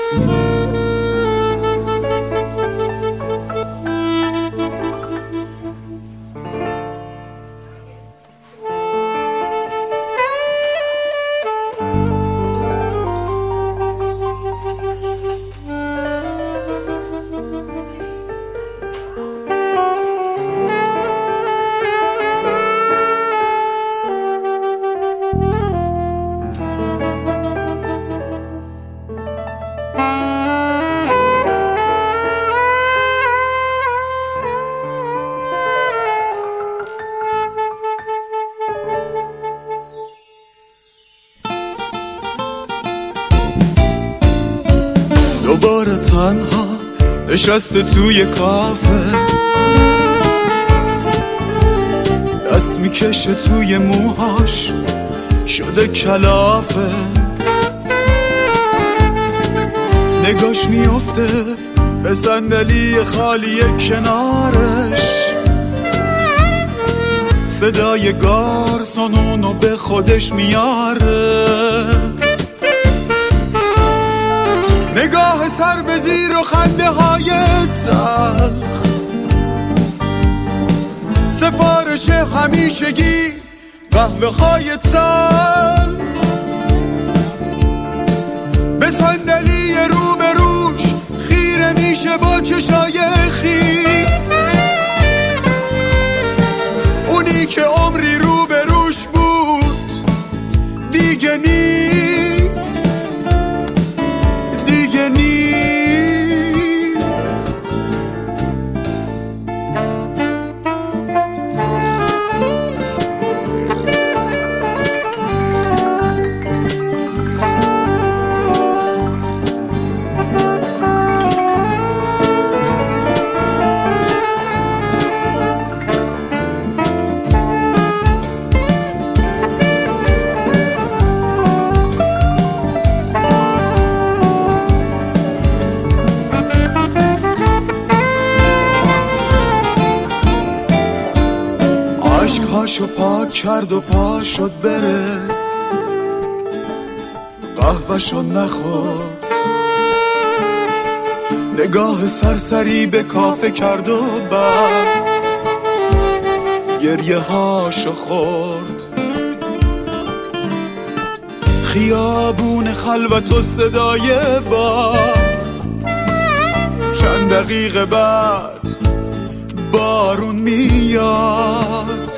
دوباره تنها نشسته توی کافه، دست میکشه توی موهاش شده کلافه، نگاش میفته به صندلی خالی کنارش، صدای گارسون اونو به خودش میاره، نگاه سر به زیر و خنده های تلخ، سفارش همیشگی قهوه های تلخ، به صندلی روبروش خیره میشه با چشای خیس، اونی که عمری روبروش بود دیگه نیست، دیگه نیست. عشقهاشو پاک کرد و پا شد بره، قهوه‌شو نخورد، نگاه سرسری به کافه کرد و بعد گریه هاشو خورد، خیابون خلوت و صدای باد، چند دقیقه بعد بارون میاد،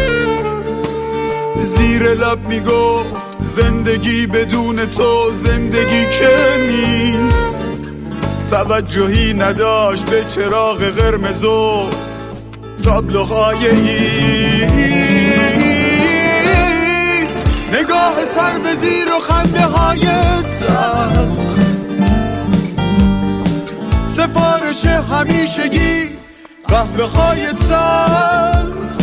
زیر لب میگفت زندگی بدون تو زندگی که نیست، توجهی نداشت به چراغ قرمز و تابلوهای ایست، نگاه سر به زیر و خنده های تلخ، سفارش همیشگی قهوه های تلخ،